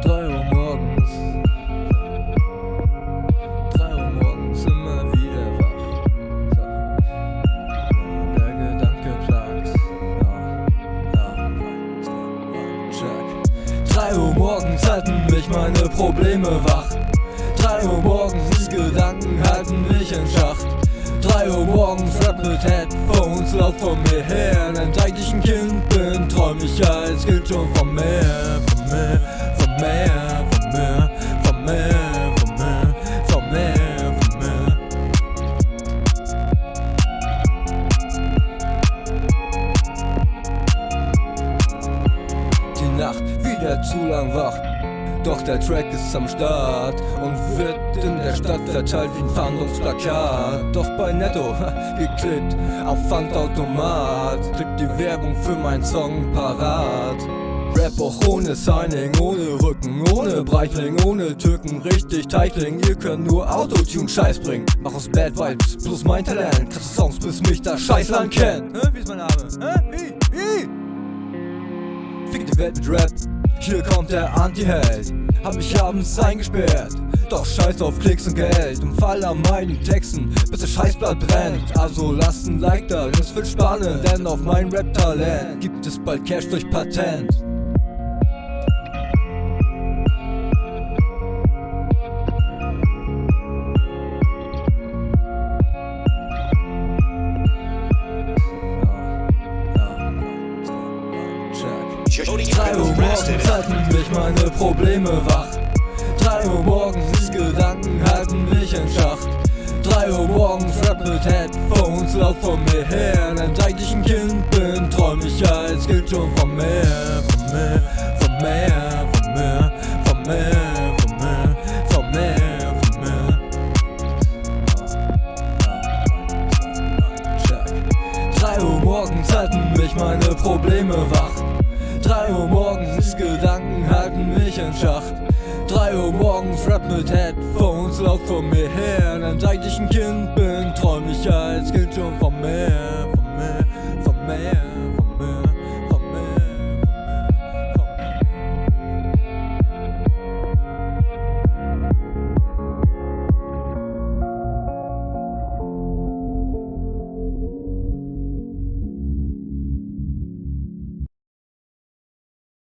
3 Uhr morgens, 3 Uhr morgens immer wieder wach. Der Gedanke plagt, check. 3 Uhr morgens halten mich meine Probleme wach. 3 Uhr morgens, die Gedanken halten mich in Schach. 3 Uhr morgens, Rap mit Headphones, laut vor mir her. Denn seit ich ein Kind bin, träum ich als Kind schon von mehr, von mehr, von mehr, von mehr, von mehr, von mehr, von mehr, von mehr. Die Nacht wieder zu lang wach. Doch der Track ist am Start und wird in der Stadt verteilt wie ein Fahndungsplakat. Doch bei Netto geklickt auf Pfandautomat, kriegt die Werbung für meinen Song parat. Rap auch ohne Signing, ohne Rücken, ohne Breitling, ohne Türken, richtig Teigling. Ihr könnt nur Autotune Scheiß bringen. Mach aus Bad Vibes plus mein Talent. Krasse Songs, bis mich das Scheißland kennt. Wie ist mein Name? Wie? Fick die Welt mit Rap. Hier kommt der Anti-Held, hab mich abends eingesperrt. Doch scheiß auf Klicks und Geld und fall an meinen Texten, bis das Scheißblatt brennt. Also lasst ein Like da, denn es wird spannend, denn auf mein Rap-Talent gibt es bald Cash durch Patent. Jody, 3 Uhr morgens halten mich meine Probleme wach. 3 Uhr morgens, die Gedanken halten mich in Schach. 3 Uhr morgens, Rap mit Headphones, laut vor mir her. Denn seit ich ein Kind bin, träum ich als Kind schon von mehr, von mehr, von mehr, von mehr, von mehr, von mehr, von mehr, von mehr. Check. 3 Uhr morgens halten mich meine Probleme wach. 3 Uhr morgens, Gedanken halten mich in Schach. 3 Uhr morgens, Rap mit Headphones, laut vor mir her. Denn seit ich ein Kind